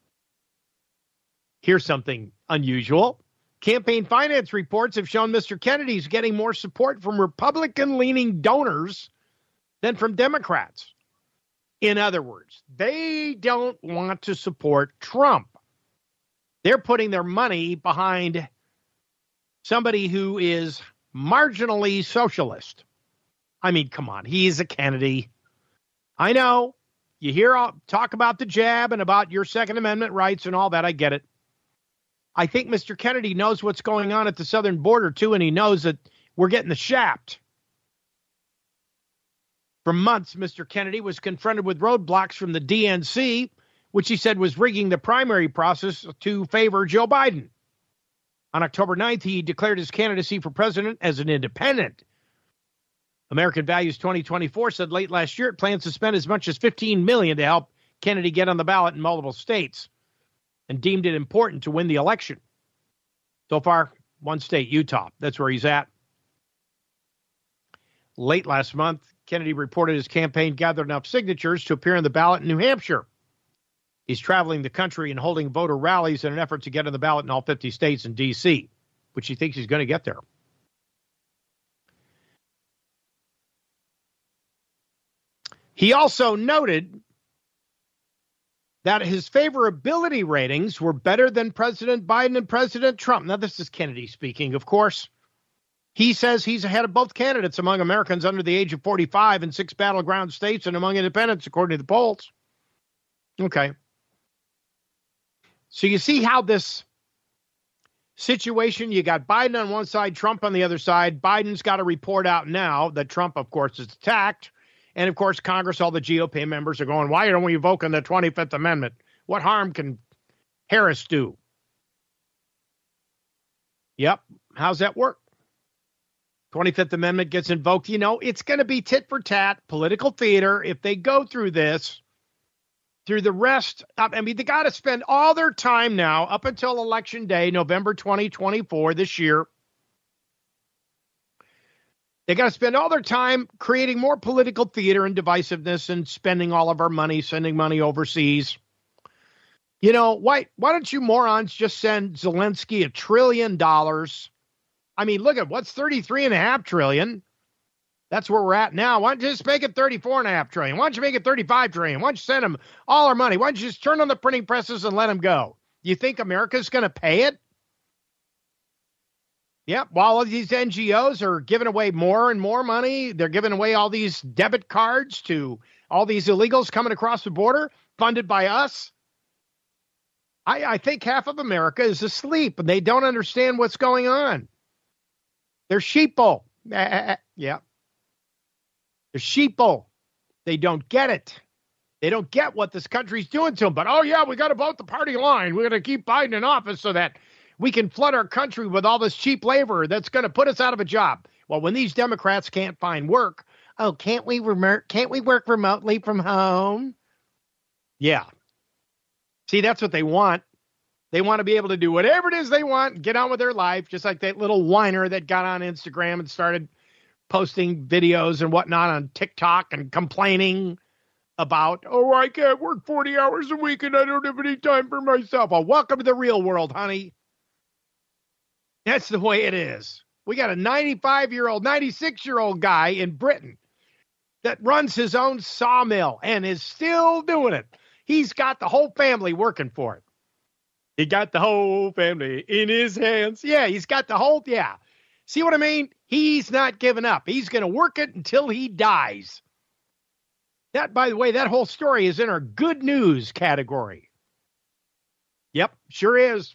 B: Here's something unusual. Campaign finance reports have shown Mister Kennedy's getting more support from Republican-leaning donors than from Democrats. In other words, they don't want to support Trump. They're putting their money behind somebody who is marginally socialist. I mean, come on, he's a Kennedy. I know you hear all, talk about the jab and about your Second Amendment rights and all that. I get it. I think Mister Kennedy knows what's going on at the southern border, too, and he knows that we're getting the shaft. For months, Mister Kennedy was confronted with roadblocks from the D N C, which he said was rigging the primary process to favor Joe Biden. On October ninth, he declared his candidacy for president as an independent. American Values twenty twenty-four said late last year it plans to spend as much as fifteen million dollars to help Kennedy get on the ballot in multiple states and deemed it important to win the election. So far, one state, Utah. That's where he's at. Late last month, Kennedy reported his campaign gathered enough signatures to appear on the ballot in New Hampshire. He's traveling the country and holding voter rallies in an effort to get on the ballot in all fifty states and D C, which he thinks he's going to get there. He also noted that his favorability ratings were better than President Biden and President Trump. Now, this is Kennedy speaking, of course. He says he's ahead of both candidates among Americans under the age of forty-five in six battleground states and among independents, according to the polls. Okay. So you see how this situation, you got Biden on one side, Trump on the other side. Biden's got a report out now that Trump, of course, is attacked. And, of course, Congress, all the G O P members are going, why don't we invoke the twenty-fifth Amendment? What harm can Harris do? Yep. How's that work? twenty-fifth Amendment gets invoked. You know, it's going to be tit for tat, political theater. If they go through this, through the rest, I mean, they got to spend all their time now up until Election Day, November twenty twenty-four, this year. They got to spend all their time creating more political theater and divisiveness and spending all of our money, sending money overseas. You know, why, why don't you morons just send Zelensky a trillion dollars? I mean, look at what's thirty-three and a half trillion. That's where we're at now. Why don't you just make it thirty-four and a half trillion? Why don't you make it thirty-five trillion? Why don't you send them all our money? Why don't you just turn on the printing presses and let them go? You think America's going to pay it? Yep. While all these N G Os are giving away more and more money, they're giving away all these debit cards to all these illegals coming across the border, funded by us. I, I think half of America is asleep and they don't understand what's going on. They're sheeple. Uh, yeah. They're sheeple. They don't get it. They don't get what this country's doing to them. But, oh, yeah, we got to vote the party line. We're going to keep Biden in office so that we can flood our country with all this cheap labor that's going to put us out of a job. Well, when these Democrats can't find work, oh, can't we remote, can't we work remotely from home? Yeah. See, that's what they want. They want to be able to do whatever it is they want and get on with their life, just like that little whiner that got on Instagram and started posting videos and whatnot on TikTok and complaining about, oh, I can't work forty hours a week and I don't have any time for myself. Well, welcome to the real world, honey. That's the way it is. We got a ninety-five-year-old, ninety-six-year-old guy in Britain that runs his own sawmill and is still doing it. He's got the whole family working for it. He got the whole family in his hands. Yeah, he's got the whole, yeah. See what I mean? He's not giving up. He's going to work it until he dies. That, by the way, that whole story is in our good news category. Yep, sure is.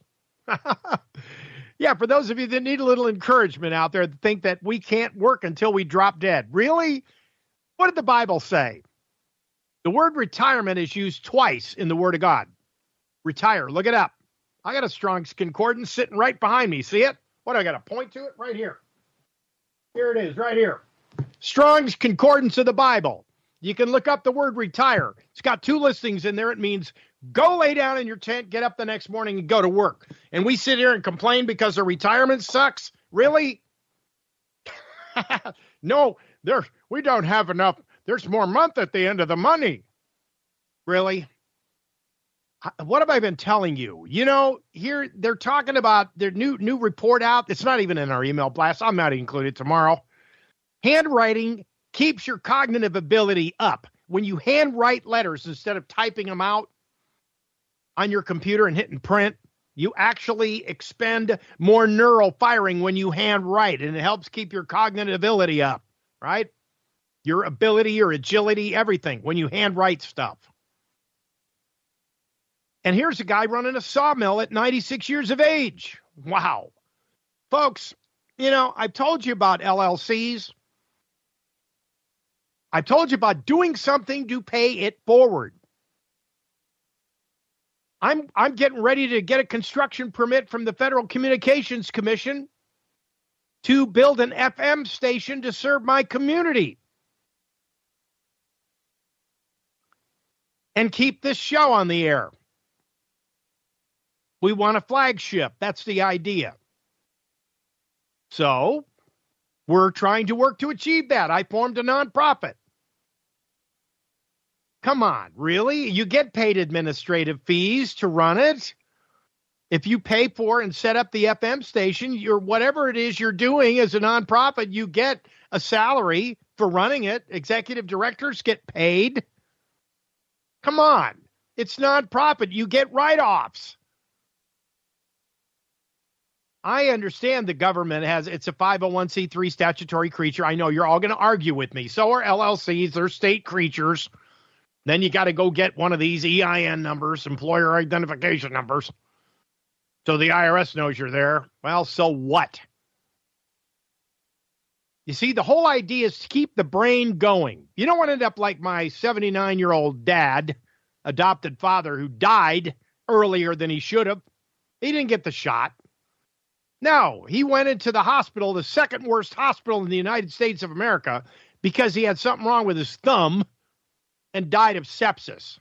B: Yeah, for those of you that need a little encouragement out there that think that we can't work until we drop dead. Really? What did the Bible say? The word retirement is used twice in the Word of God. Retire. Look it up. I got a Strong's Concordance sitting right behind me. See it? What, do I got to point to it? Right here. Here it is, right here. Strong's Concordance of the Bible. You can look up the word retire. It's got two listings in there. It means go lay down in your tent, get up the next morning, and go to work. And we sit here and complain because our retirement sucks? Really? No, there, we don't have enough. There's more month at the end of the money. Really? What have I been telling you? You know, here they're talking about their new new report out. It's not even in our email blast. I'm not included tomorrow. Handwriting keeps your cognitive ability up. When you handwrite letters instead of typing them out on your computer and hitting print, you actually expend more neural firing when you handwrite, and it helps keep your cognitive ability up, right? Your ability, your agility, everything when you handwrite stuff. And here's a guy running a sawmill at ninety-six years of age. Wow. Folks, you know, I've told you about L L Cs. I've told you about doing something to pay it forward. I'm I'm getting ready to get a construction permit from the Federal Communications Commission to build an F M station to serve my community and keep this show on the air. We want a flagship. That's the idea. So we're trying to work to achieve that. I formed a nonprofit. Come on, really? You get paid administrative fees to run it. If you pay for and set up the F M station, you're, whatever it is you're doing as a nonprofit, you get a salary for running it. Executive directors get paid. Come on. It's nonprofit. You get write-offs. I understand the government has, it's a five oh one c three statutory creature. I know you're all going to argue with me. So are L L Cs. They're state creatures. Then you got to go get one of these E I N numbers, employer identification numbers, so the I R S knows you're there. Well, so what? You see, the whole idea is to keep the brain going. You don't want to end up like my seventy-nine-year-old dad, adopted father, who died earlier than he should have. He didn't get the shot. No, he went into the hospital, the second worst hospital in the United States of America, because he had something wrong with his thumb and died of sepsis.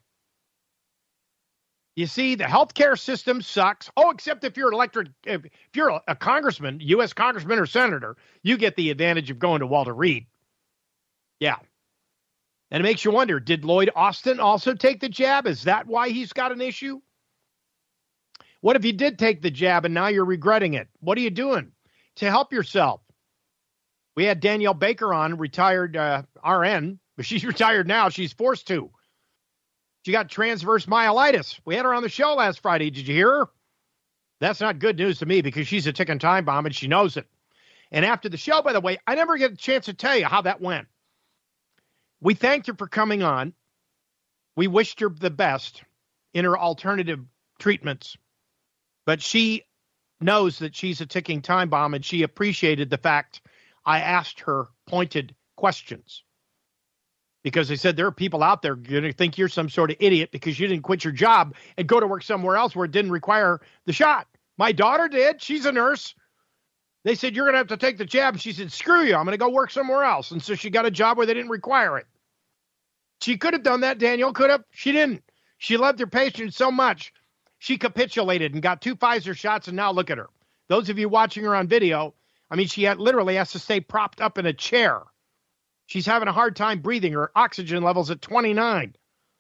B: You see, the healthcare system sucks. Oh, except if you're elected, if, if you're a, a congressman, U S congressman or senator, you get the advantage of going to Walter Reed. Yeah. And it makes you wonder, did Lloyd Austin also take the jab? Is that why he's got an issue? What if you did take the jab and now you're regretting it? What are you doing to help yourself? We had Danielle Baker on, retired uh, R N, but she's retired now. She's forced to. She got transverse myelitis. We had her on the show last Friday. Did you hear her? That's not good news to me because she's a ticking time bomb and she knows it. And after the show, by the way, I never get a chance to tell you how that went. We thanked her for coming on. We wished her the best in her alternative treatments. But she knows that she's a ticking time bomb, and she appreciated the fact I asked her pointed questions. Because they said there are people out there going to think you're some sort of idiot because you didn't quit your job and go to work somewhere else where it didn't require the shot. My daughter did. She's a nurse. They said, you're going to have to take the jab. And she said, screw you. I'm going to go work somewhere else. And so she got a job where they didn't require it. She could have done that. Danielle could have. She didn't. She loved her patients so much. She capitulated and got two Pfizer shots, and now look at her. Those of you watching her on video, I mean, she had, literally has to stay propped up in a chair. She's having a hard time breathing. Her oxygen level's at twenty-nine.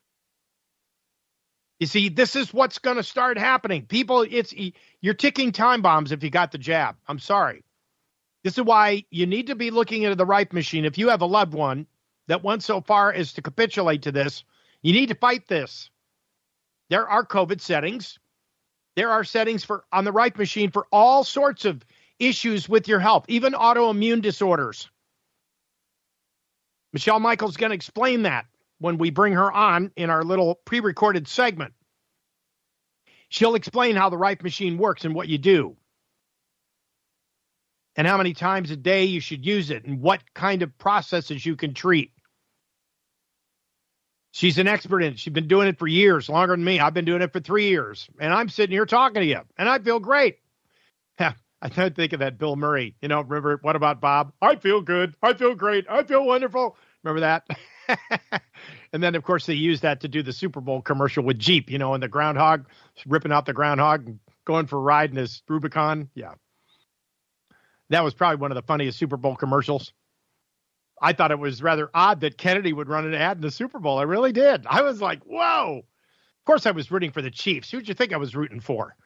B: You see, this is what's going to start happening. People, it's you're ticking time bombs if you got the jab. I'm sorry. This is why you need to be looking into the Rife machine. If you have a loved one that went so far as to capitulate to this, you need to fight this. There are COVID settings. There are settings for on the Rife machine for all sorts of issues with your health, even autoimmune disorders. Michelle Michael's going to explain that when we bring her on in our little pre-recorded segment. She'll explain how the Rife machine works and what you do, and how many times a day you should use it, and what kind of processes you can treat. She's an expert in it. She's been doing it for years, longer than me. I've been doing it for three years, and I'm sitting here talking to you, and I feel great. I don't think of that Bill Murray. You know, remember, what about Bob? I feel good. I feel great. I feel wonderful. Remember that? And then, of course, they used that to do the Super Bowl commercial with Jeep, you know, and the groundhog, ripping out the groundhog and going for a ride in his Rubicon. Yeah. That was probably one of the funniest Super Bowl commercials. I thought it was rather odd that Kennedy would run an ad in the Super Bowl. I really did. I was like, whoa. Of course, I was rooting for the Chiefs. Who'd you think I was rooting for?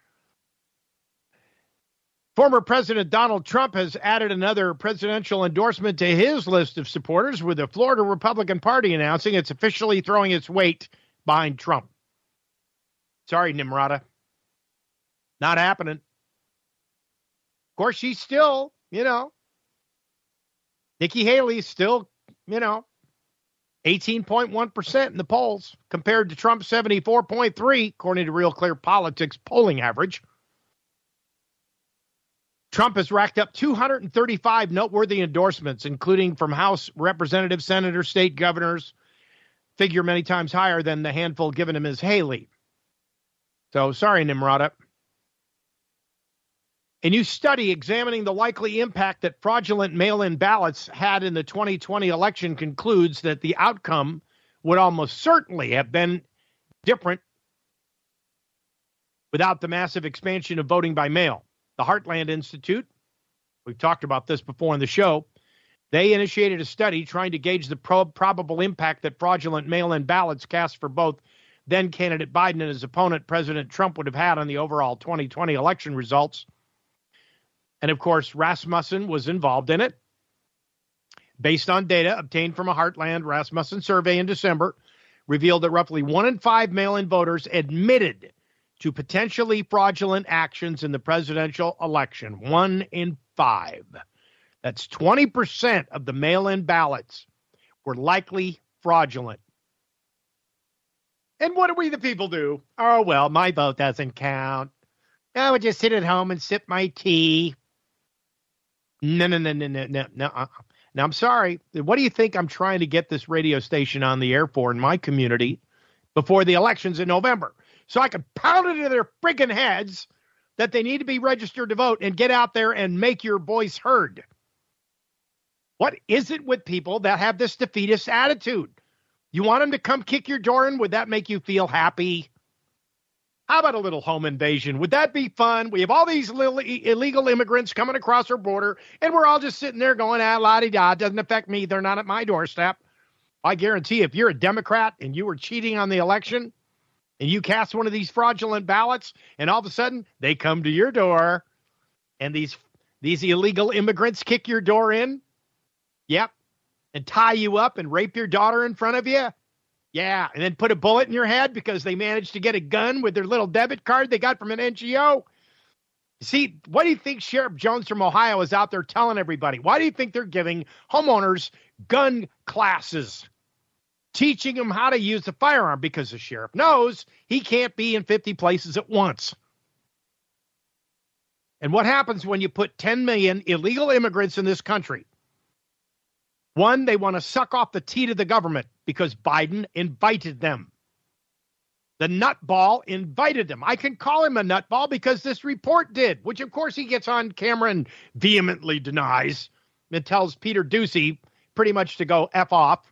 B: Former President Donald Trump has added another presidential endorsement to his list of supporters, with the Florida Republican Party announcing it's officially throwing its weight behind Trump. Sorry, Nimrata. Not happening. Of course, she's still, you know, Nikki Haley's still, you know, eighteen point one percent in the polls compared to Trump's seventy-four point three, according to Real Clear Politics polling average. Trump has racked up two hundred thirty-five noteworthy endorsements, including from House representatives, senators, state governors, figure many times higher than the handful given him as Haley. So, sorry, Nimrata. A new study examining the likely impact that fraudulent mail-in ballots had in the twenty twenty election concludes that the outcome would almost certainly have been different without the massive expansion of voting by mail. The Heartland Institute, We've talked about this before in the show. They initiated a study trying to gauge the pro- probable impact that fraudulent mail-in ballots cast for both then-candidate Biden and his opponent, President Trump, would have had on the overall twenty twenty election results. And, of course, Rasmussen was involved in it. Based on data obtained from a Heartland Rasmussen survey in December, revealed that roughly one in five mail-in voters admitted to potentially fraudulent actions in the presidential election. One in five. That's twenty percent of the mail-in ballots were likely fraudulent. And what do we the people do? Oh, well, my vote doesn't count. I would just sit at home and sip my tea. No, no, no, no, no, no, no. Uh-uh. Now, I'm sorry. What do you think I'm trying to get this radio station on the air for in my community before the elections in November? So I can pound it into their freaking heads that they need to be registered to vote and get out there and make your voice heard. What is it with people that have this defeatist attitude? You want them to come kick your door in? Would that make you feel happy? How about a little home invasion? Would that be fun? We have all these little illegal immigrants coming across our border, and we're all just sitting there going, ah, la-di-da, doesn't affect me. They're not at my doorstep. I guarantee if you're a Democrat and you were cheating on the election and you cast one of these fraudulent ballots, and all of a sudden they come to your door and these these illegal immigrants kick your door in, yep, and tie you up and rape your daughter in front of you. Yeah, and then put a bullet in your head because they managed to get a gun with their little debit card they got from an N G O. See, what do you think Sheriff Jones from Ohio is out there telling everybody? Why do you think they're giving homeowners gun classes, teaching them how to use a firearm? Because the sheriff knows he can't be in fifty places at once. And what happens when you put ten million illegal immigrants in this country? One, they want to suck off the teat of the government because Biden invited them. The nutball invited them. I can call him a nutball because this report did, which, of course, he gets on camera and vehemently denies and tells Peter Doocy pretty much to go F off.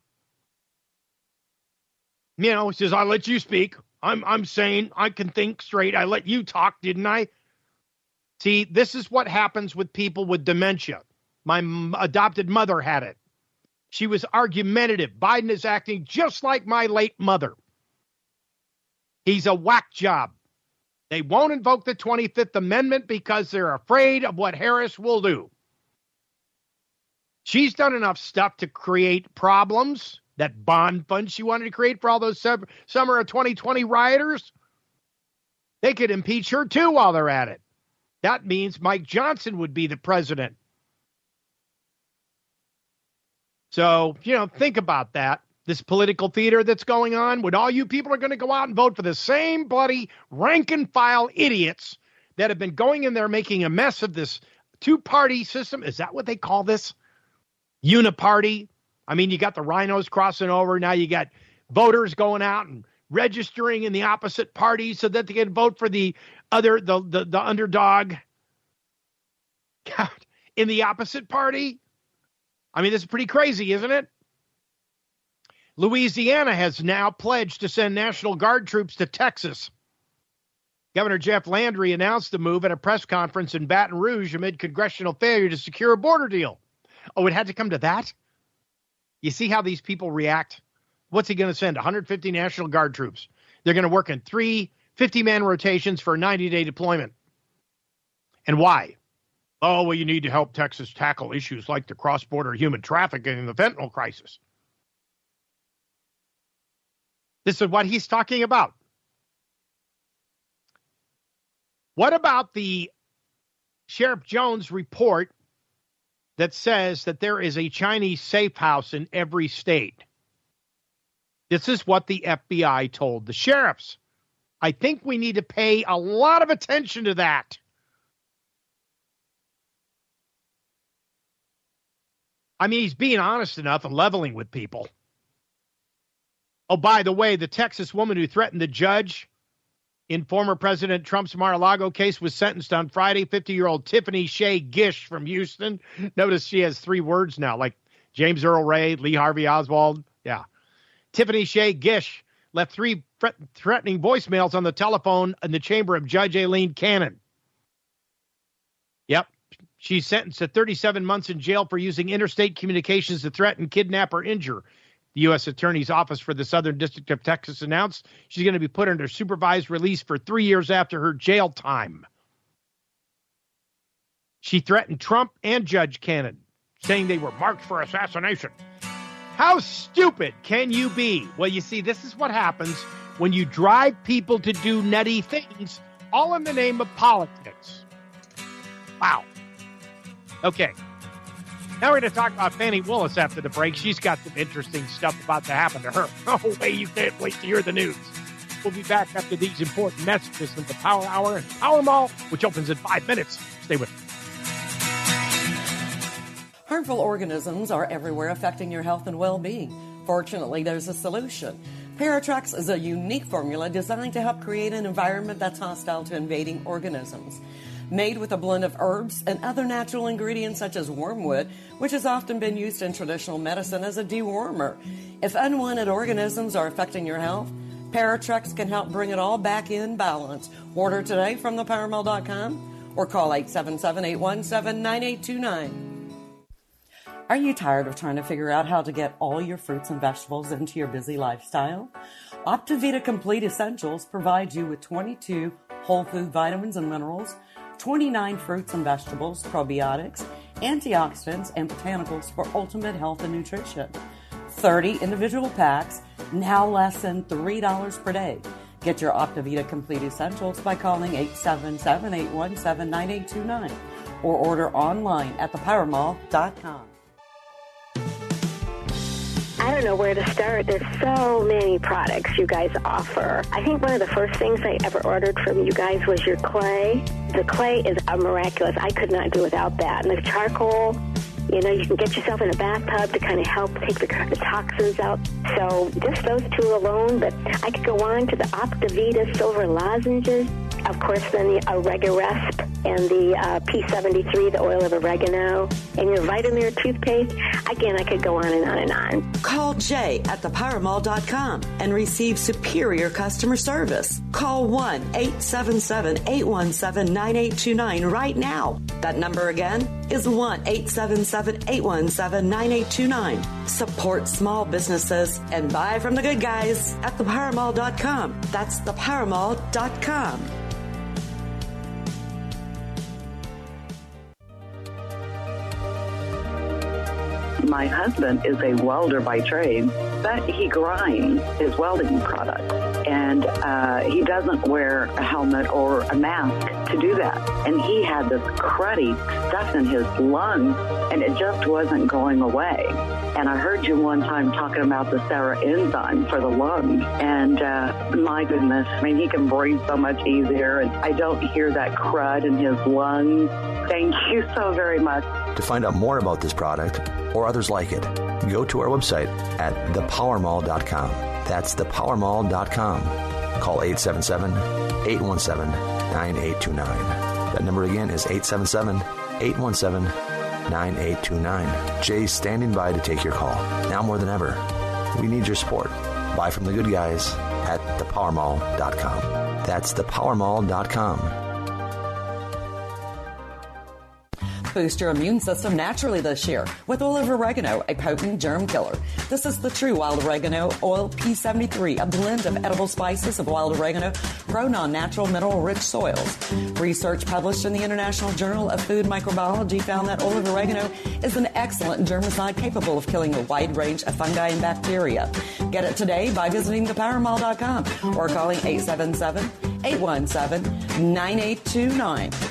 B: You know, he says, I let you speak. I'm I'm sane. I can think straight. I let you talk, didn't I? See, this is what happens with people with dementia. My m- adopted mother had it. She was argumentative. Biden is acting just like my late mother. He's a whack job. They won't invoke the twenty-fifth Amendment because they're afraid of what Harris will do. She's done enough stuff to create problems. That bond fund she wanted to create for all those sub- summer of twenty twenty rioters. They could impeach her too while they're at it. That means Mike Johnson would be the president. So, you know, think about that. This political theater that's going on, when all you people are going to go out and vote for the same bloody rank and file idiots that have been going in there making a mess of this two-party system. Is that what they call this? Uniparty. I mean, you got the rhinos crossing over. Now you got voters going out and registering in the opposite party so that they can vote for the other, the, the, the underdog. God, in the opposite party. I mean, this is pretty crazy, isn't it? Louisiana has now pledged to send National Guard troops to Texas. Governor Jeff Landry announced the move at a press conference in Baton Rouge amid congressional failure to secure a border deal. Oh, it had to come to that? You see how these people react? What's he going to send? one hundred fifty National Guard troops. They're going to work in three fifty-man rotations for a ninety-day deployment. And why? Oh, well, you need to help Texas tackle issues like the cross-border human trafficking and the fentanyl crisis. This is what he's talking about. What about the Sheriff Jones report that says that there is a Chinese safe house in every state? This is what the F B I told the sheriffs. I think we need to pay a lot of attention to that. I mean, he's being honest enough and leveling with people. Oh, by the way, the Texas woman who threatened the judge in former President Trump's Mar-a-Lago case was sentenced on Friday. fifty-year-old Tiffany Shea Gish from Houston. Notice she has three words now, like James Earl Ray, Lee Harvey Oswald. Yeah. Tiffany Shea Gish left three thre- threatening voicemails on the telephone in the chamber of Judge Aileen Cannon. Yep. She's sentenced to thirty-seven months in jail for using interstate communications to threaten, kidnap, or injure. The U S Attorney's Office for the Southern District of Texas announced she's going to be put under supervised release for three years after her jail time. She threatened Trump and Judge Cannon, saying they were marked for assassination. How stupid can you be? Well, you see, this is what happens when you drive people to do nutty things, all in the name of politics. Wow. Okay. Now we're going to talk about Fannie Willis after the break. She's got some interesting stuff about to happen to her. Oh, wait, you can't wait to hear the news. We'll be back after these important messages from the Power Hour and Powerball, which opens in five minutes. Stay with us.
C: Harmful organisms are everywhere, affecting your health and well-being. Fortunately, there's a solution. Paratrex is a unique formula designed to help create an environment that's hostile to invading organisms. Made with a blend of herbs and other natural ingredients such as wormwood, which has often been used in traditional medicine as a dewormer. If unwanted organisms are affecting your health, Paratrex can help bring it all back in balance. Order today from the power mall dot com or call eight seven seven, eight one seven, nine eight two nine. Are you tired of trying to figure out how to get all your fruits and vegetables into your busy lifestyle? OptiVita Complete Essentials provides you with twenty-two whole food vitamins and minerals, twenty-nine fruits and vegetables, probiotics, antioxidants, and botanicals for ultimate health and nutrition. thirty individual packs, now less than three dollars per day. Get your OptiVita Complete Essentials by calling eight seven seven, eight one seven, nine eight two nine or order online at the power mall dot com.
G: I don't know where to start. There's so many products you guys offer. I think one of the first things I ever ordered from you guys was your clay. The clay is a miraculous. I could not do without that. And the charcoal, you know, you can get yourself in a bathtub to kind of help take the, the toxins out. So just those two alone, but I could go on to the OptiVita silver lozenges. Of course, then the Oregaresp and the uh, P seventy-three, the oil of oregano, and your Vitamir toothpaste. Again, I could go on and on and on.
C: Call Jay at the power mall dot com and receive superior customer service. Call one eight seven seven, eight one seven, nine eight two nine right now. That number again is one eight seven seven, eight one seven, nine eight two nine. Support small businesses and buy from the good guys at the power mall dot com. That's the power mall dot com.
H: My husband is a welder by trade, but he grinds his welding products. And uh, he doesn't wear a helmet or a mask to do that. And he had this cruddy stuff in his lungs, and it just wasn't going away. And I heard you one time talking about the Sarah enzyme for the lungs. And uh, my goodness, I mean, he can breathe so much easier. And I don't hear that crud in his lungs. Thank you so very much.
I: To find out more about this product or others like it, go to our website at the power mall dot com. That's the power mall dot com. Call eight seven seven, eight one seven, nine eight two nine. That number again is eight seven seven, eight one seven, nine eight two nine. Jay's standing by to take your call. Now more than ever, we need your support. Buy from the good guys at the power mall dot com. That's the power mall dot com.
C: Boost your immune system naturally this year with oil of oregano, a potent germ killer. This is the true wild oregano oil P seventy-three, a blend of edible spices of wild oregano grown on natural mineral-rich soils. Research published in the International Journal of Food Microbiology found that oil of oregano is an excellent germicide capable of killing a wide range of fungi and bacteria. Get it today by visiting the power mall dot com or calling eight seven seven, eight one seven, nine eight two nine.